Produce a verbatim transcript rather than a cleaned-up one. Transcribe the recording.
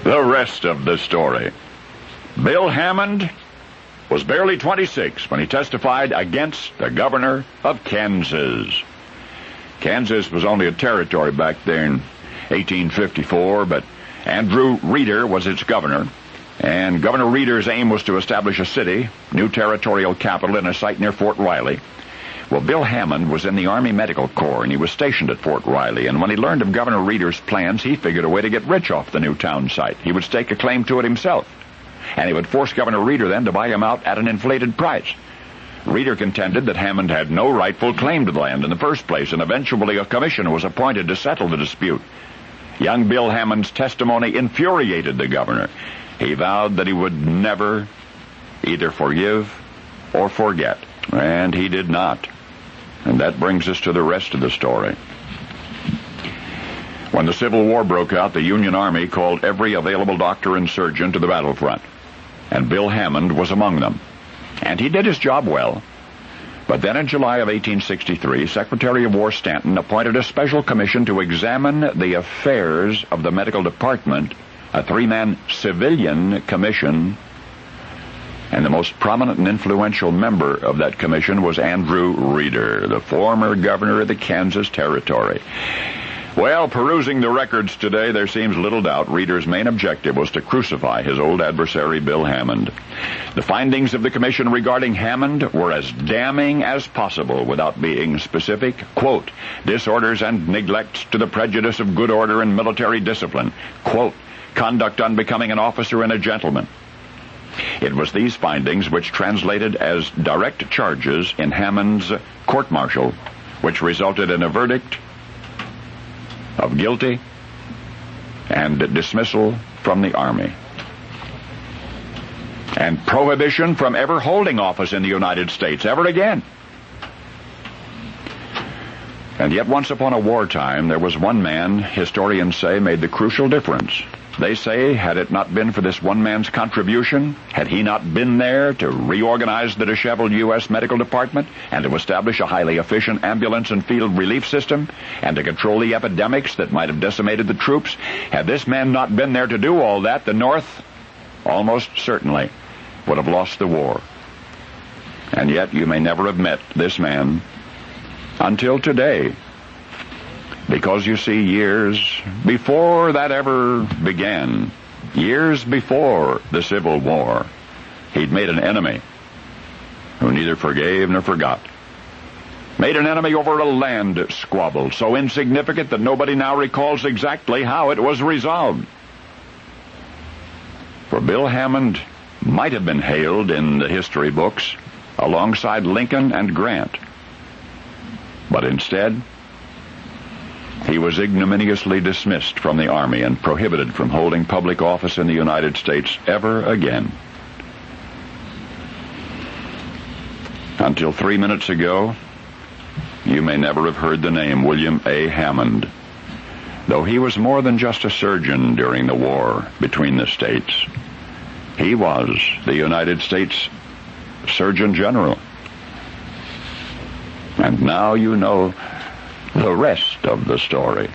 The rest of the story. Bill Hammond was barely twenty-six when he testified against the governor of Kansas. Kansas was only a territory back there in eighteen fifty-four, but Andrew Reeder was its governor, and Governor Reeder's aim was to establish a city, new territorial capital, in a site near Fort Riley. Well, Bill Hammond was in the Army Medical Corps, and he was stationed at Fort Riley, and when he learned of Governor Reeder's plans, he figured a way to get rich off the new town site. He would stake a claim to it himself, and he would force Governor Reeder then to buy him out at an inflated price. Reeder contended that Hammond had no rightful claim to the land in the first place, and eventually a commission was appointed to settle the dispute. Young Bill Hammond's testimony infuriated the governor. He vowed that he would never either forgive or forget, and he did not. And that brings us to the rest of the story. When the Civil War broke out, the Union Army called every available doctor and surgeon to the battlefront, and Bill Hammond was among them. And he did his job well. But then in July of eighteen sixty-three, Secretary of War Stanton appointed a special commission to examine the affairs of the medical department, a three-man civilian commission, and the most prominent and influential member of that commission was Andrew Reeder, the former governor of the Kansas Territory. Well, perusing the records today, there seems little doubt Reeder's main objective was to crucify his old adversary, Bill Hammond. The findings of the commission regarding Hammond were as damning as possible without being specific. Quote, disorders and neglects to the prejudice of good order and military discipline. Quote, conduct unbecoming an officer and a gentleman. It was these findings which translated as direct charges in Hammond's court-martial, which resulted in a verdict of guilty and dismissal from the Army, and prohibition from ever holding office in the United States ever again. And yet once upon a wartime, there was one man, historians say, made the crucial difference. They say, had it not been for this one man's contribution, had he not been there to reorganize the disheveled U S medical department and to establish a highly efficient ambulance and field relief system and to control the epidemics that might have decimated the troops, had this man not been there to do all that, the North almost certainly would have lost the war. And yet you may never have met this man until today. Because, you see, years before that ever began, years before the Civil War, he'd made an enemy who neither forgave nor forgot. Made an enemy over a land squabble so insignificant that nobody now recalls exactly how it was resolved. For Bill Hammond might have been hailed in the history books alongside Lincoln and Grant. But instead, he was ignominiously dismissed from the Army and prohibited from holding public office in the United States ever again. Until three minutes ago, you may never have heard the name William A. Hammond, though he was more than just a surgeon during the war between the states. He was the United States Surgeon General. And now you know the rest of the story.